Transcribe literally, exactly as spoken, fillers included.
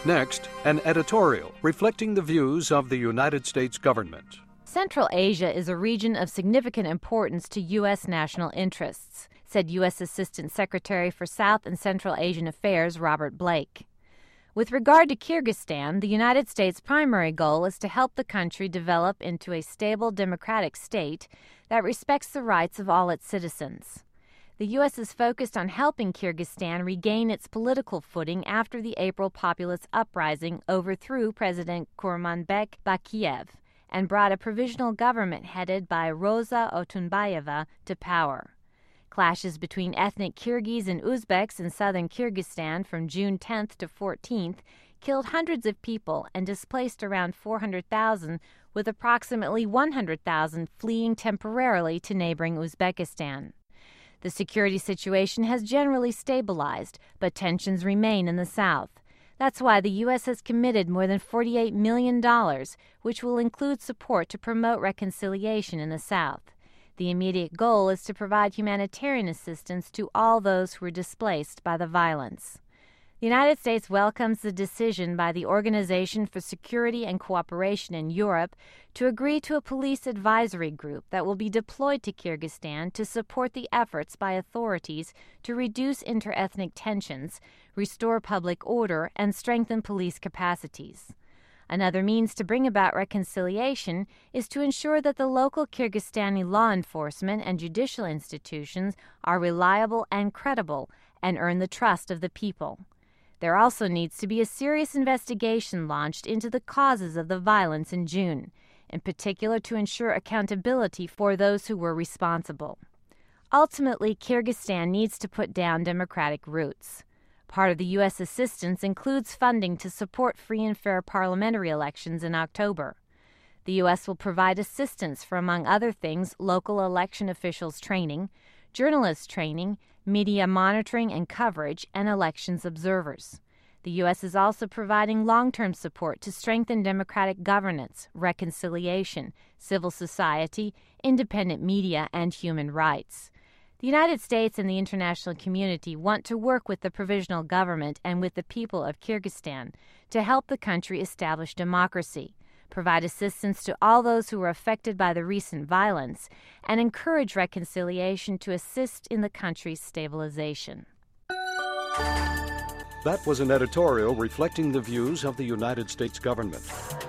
Next, an editorial reflecting the views of the United States government. Central Asia is a region of significant importance to U S national interests, said U S Assistant Secretary for South and Central Asian Affairs Robert Blake. With regard to Kyrgyzstan, the United States' primary goal is to help the country develop into a stable democratic state that respects the rights of all its citizens. The U S is focused on helping Kyrgyzstan regain its political footing after the April populist uprising overthrew President Kurmanbek Bakiev and brought a provisional government headed by Rosa Otunbayeva to power. Clashes between ethnic Kyrgyz and Uzbeks in southern Kyrgyzstan from June tenth to fourteenth killed hundreds of people and displaced around four hundred thousand, with approximately one hundred thousand fleeing temporarily to neighboring Uzbekistan. The security situation has generally stabilized, but tensions remain in the south. That's why the U S has committed more than forty-eight million dollars, which will include support to promote reconciliation in the south. The immediate goal is to provide humanitarian assistance to all those who are displaced by the violence. The United States welcomes the decision by the Organization for Security and Cooperation in Europe to agree to a police advisory group that will be deployed to Kyrgyzstan to support the efforts by authorities to reduce interethnic tensions, restore public order, and strengthen police capacities. Another means to bring about reconciliation is to ensure that the local Kyrgyzstani law enforcement and judicial institutions are reliable and credible and earn the trust of the people. There also needs to be a serious investigation launched into the causes of the violence in June, in particular to ensure accountability for those who were responsible. Ultimately, Kyrgyzstan needs to put down democratic roots. Part of the U S assistance includes funding to support free and fair parliamentary elections in October. The U S will provide assistance for, among other things, local election officials training, journalists training, media monitoring and coverage, and elections observers. The U S is also providing long-term support to strengthen democratic governance, reconciliation, civil society, independent media, and human rights. The United States and the international community want to work with the provisional government and with the people of Kyrgyzstan to help the country establish democracy, provide assistance to all those who were affected by the recent violence, and encourage reconciliation to assist in the country's stabilization. That was an editorial reflecting the views of the United States government.